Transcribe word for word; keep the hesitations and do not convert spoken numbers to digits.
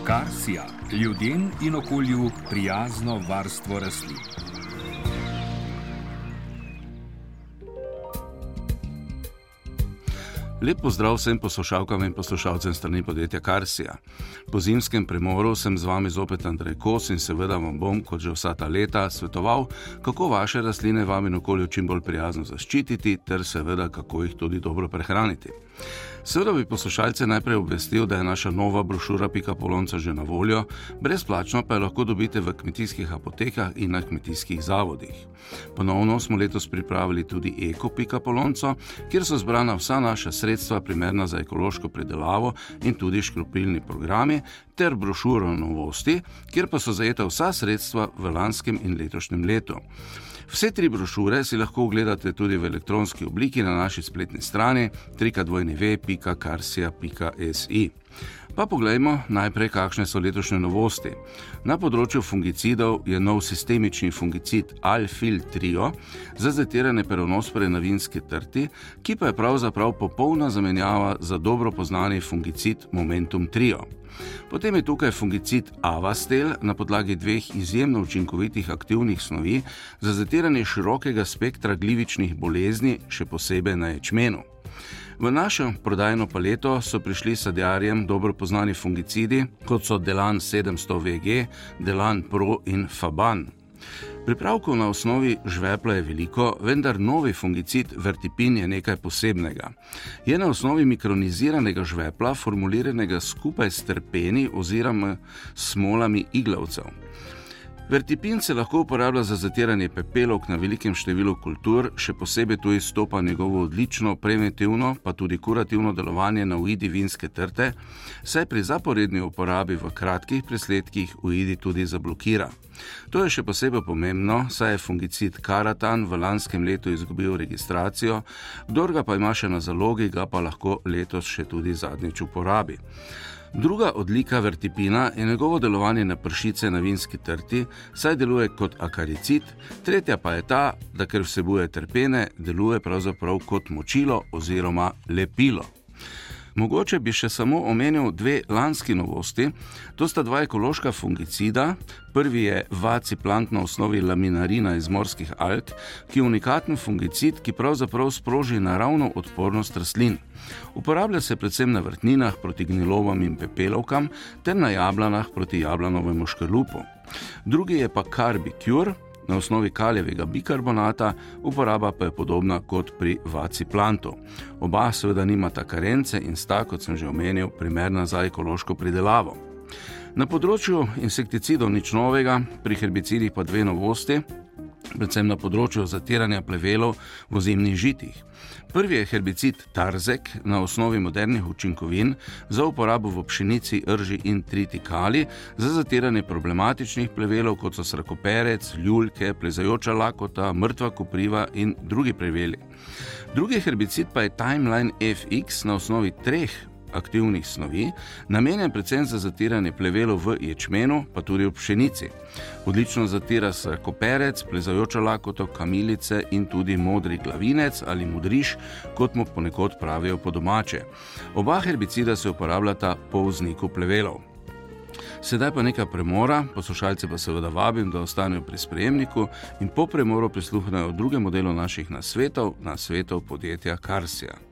Karsija, ljudem in okolju prijazno varstvo rastlin. Lep pozdrav vsem poslušalkam in poslušalcem strani podjetja Karsija. Po zimskem premoru sem z vami zopet Andrej Kos in seveda vam bom, kot že vsa ta leta, svetoval, kako vaše rastline vam in okolju čim bolj prijazno zaščititi, ter seveda, kako jih tudi dobro prehraniti. Seveda bi poslušalce najprej obvestil, da je naša nova brošura Pika Polonca že na voljo, brezplačno pa jo lahko dobite v kmetijskih apotekah in na kmetijskih zavodih. Ponovno smo letos pripravili tudi Eko Pika Polonco, kjer so zbrana vsa naša sredstva primerna za ekološko predelavo in tudi škropilni programi, ter brošuro novosti, kjer pa so zajeta vsa sredstva v lanskem in letošnjem letu. Vse tri brošure si lahko ogledate tudi v elektronski obliki na naši spletni strani w w w pika karsija pika s i. Pa poglejmo najprej, kakšne so letošnje novosti. Na področju fungicidov je nov sistemični fungicid Alfil Trio za zatirane peronospore na vinski trti, ki pa je pravzaprav popolna zamenjava za dobro poznani fungicid Momentum Trio. Potem je tukaj fungicid Avastel na podlagi dveh izjemno učinkovitih aktivnih snovi za zatiranje širokega spektra glivičnih bolezni, še posebej na ječmenu. V našo prodajno paleto so prišli sadjarjem dobro poznani fungicidi, kot so Delan sedemsto V G, Delan Pro in Faban. Pripravkov na osnovi žvepla je veliko, vendar novi fungicid Vertipin je nekaj posebnega. Je na osnovi mikroniziranega žvepla, formuliranega skupaj s terpeni oziroma smolami iglavcev. Vertipin se lahko uporablja za zatiranje pepelovk na velikem številu kultur, še posebej tu izstopa njegovo odlično preventivno, pa tudi kurativno delovanje na ujidi vinske trte, saj pri zaporedni uporabi v kratkih presledkih ujidi tudi zablokira. To je še posebej pomembno, saj je fungicid Karatan v lanskem letu izgubil registracijo, kdor ga pa ima še na zalogi, ga pa lahko letos še tudi zadnjič uporabi. Druga odlika Vertipina je njegovo delovanje na pršice na vinski trti, saj deluje kot akaricid, tretja pa je ta, da ker vsebuje terpene, deluje pravzaprav kot močilo oziroma lepilo. Mogoče bi še samo omenil dve lanski novosti, to sta dva ekološka fungicida. Prvi je Vaciplant na osnovi laminarina iz morskih alg, ki je unikaten fungicid, ki pravzaprav sproži naravno odpornost rastlin. Uporablja se predvsem na vrtninah proti gnilovam in pepelovkam ter na jablanah proti jablanovemu škrlupu. Drugi je pa Carbicure na osnovi kalijevega bikarbonata, uporaba pa je podobna kot pri Vaciplantu. Oba seveda nimata karence in sta, kot sem že omenil, primerna za ekološko pridelavo. Na področju insekticidov nič novega, pri herbicidih pa dve novosti, predvsem na področju zatiranja plevelov v ozimnih žitih. Prvi je herbicid Tarzek na osnovi modernih učinkovin za uporabo v pšenici, rži in tritikali za zatiranje problematičnih plevelov, kot so srakoperec, ljuljke, plezajoča lakota, mrtva kopriva in drugi pleveli. Drugi herbicid pa je Timeline F X na osnovi treh aktivnih snovi, namenjen predvsem za zatiranje plevelov v ječmenu, pa tudi v pšenici. Odlično zatira srakoperec, plezajoča lakoto, kamilice in tudi modri glavinec ali modriš, kot mu ponekod pravijo po domače. Oba herbicida se uporabljata po vzniku plevelov. Sedaj pa nekaj premora, poslušalce pa seveda vabim, da ostanejo pri sprejemniku in po premoru prisluhnejo drugemu delu naših nasvetov, nasvetov podjetja Karsija.